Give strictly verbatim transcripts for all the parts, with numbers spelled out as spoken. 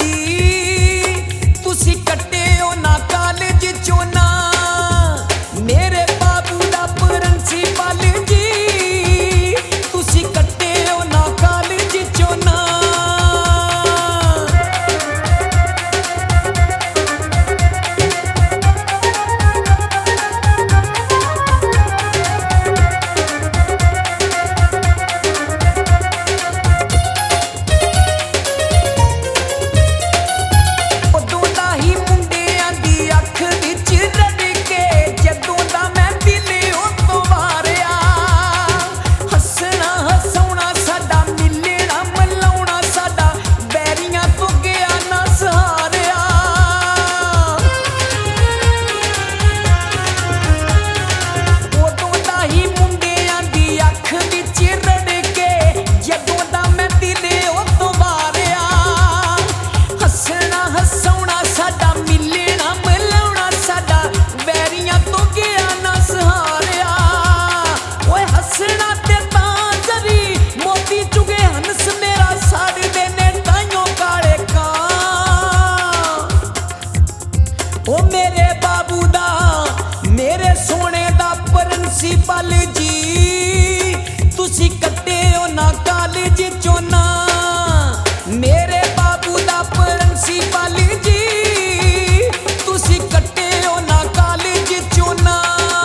जी तुसी कट्टे हो ना कॉलेज चों ना मेरे बाबू दा प्रिंसिपल जी तुसी कट्टे हो ना कॉलेज चों ना प्रिंसिपल जी तुसी कट्टे हो ना कॉलेज चों ना मेरे बाबू दा प्रिंसिपल जी तुसी कट्टे हो ना कॉलेज चों ना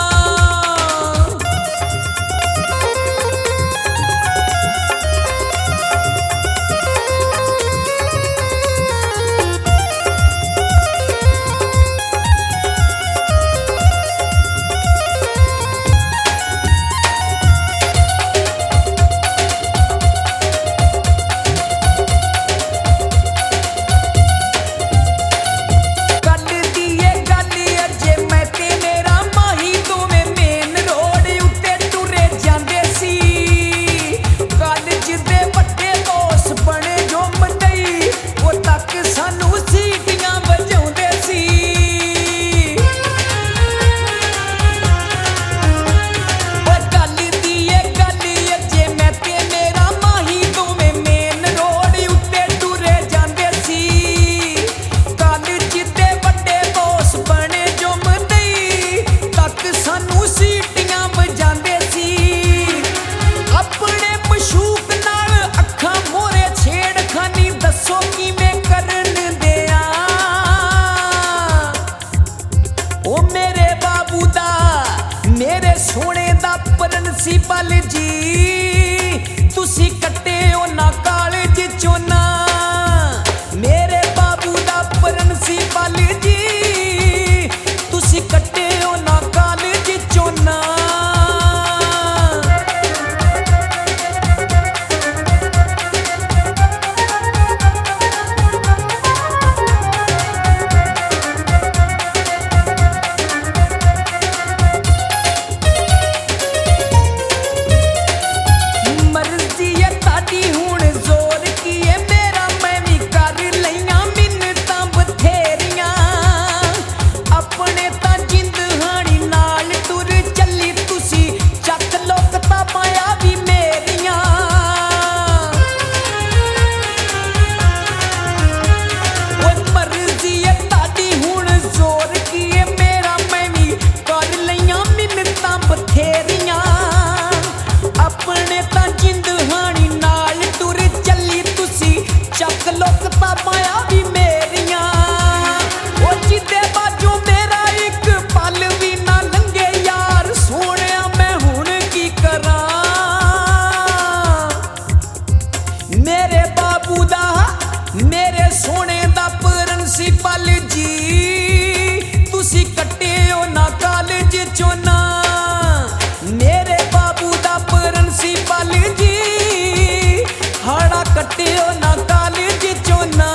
प्रिंसिपल जी तुसी कट्टे हो ना कॉलेज चों ना मेरे बाबू दा प्रिंसिपल जी तुसी कट्टे हो ना कॉलेज चों ना प्रिंसिपल जी तुसी कट्टे हो ना कॉलेज चों ना मेरे बाबू दा प्रिंसिपल जी हाड़ा कट्टे हो ना कॉलेज चों ना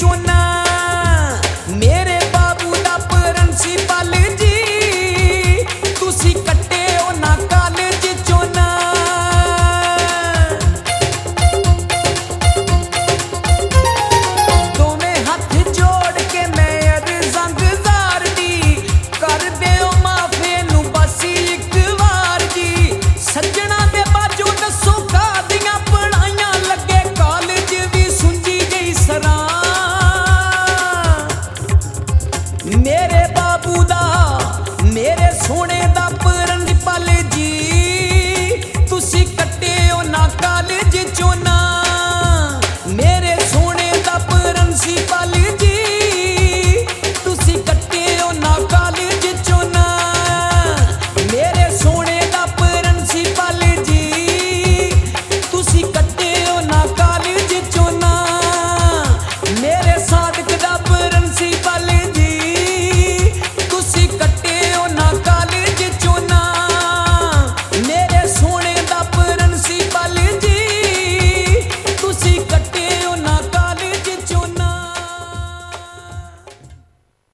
ਚੋਨਾ